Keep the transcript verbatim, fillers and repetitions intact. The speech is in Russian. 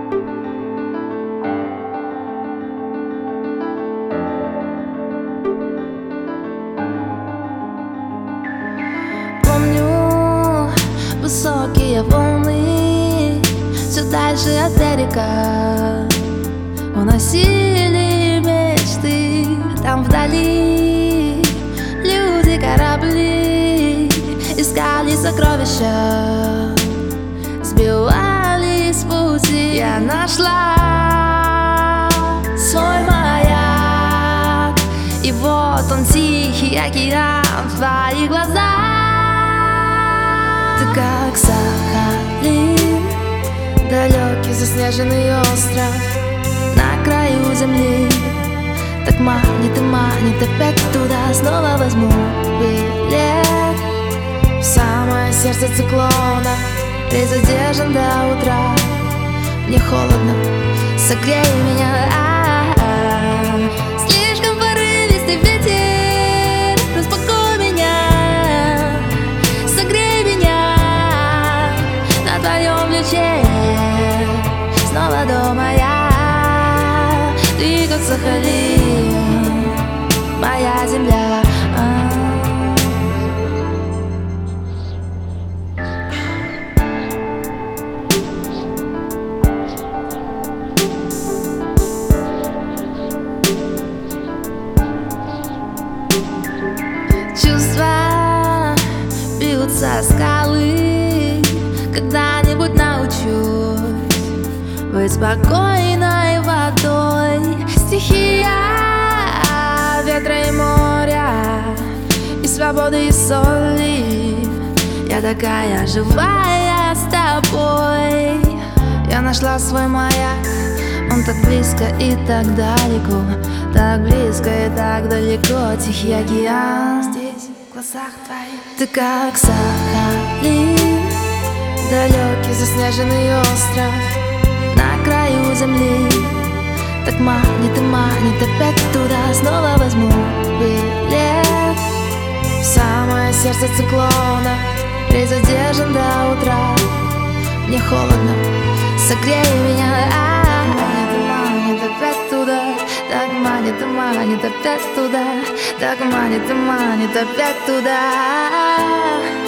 Помню высокие волны все дальше от берега уносили мечты. Там вдали люди, корабли искали сокровища, сбивались с пути. Я нашла свой маяк, и вот он, тихий океан в твоих глазах. Ты как Сахалин, далекий заснеженный остров на краю земли. Так манит и манит опять туда. Снова возьму билет в самое сердце циклона. Рейс задержан до утра. Мне холодно, согрей меня. А-а-а. Слишком порывистый ветер, распакуй меня, согрей меня на твоем плече. Снова дома я, ты как Сахалин, моя земля. Чувства бьются скалы. Когда-нибудь научусь быть спокойной водой. Стихия ветра и моря, и свободы, и соли. Я такая живая с тобой. Я нашла свой маяк. Он так близко и так далеко, так близко и так далеко. Тихий океан здесь, в глазах твоих. Ты как Сахалин, далекий заснеженный остров на краю земли. Так манит и манит опять туда. Снова возьму билет в самое сердце циклона. Рейс задержан до утра. Мне холодно, согрей меня. Манит и манит опять туда. Так манит и манит опять туда. Так манит и манит опять туда.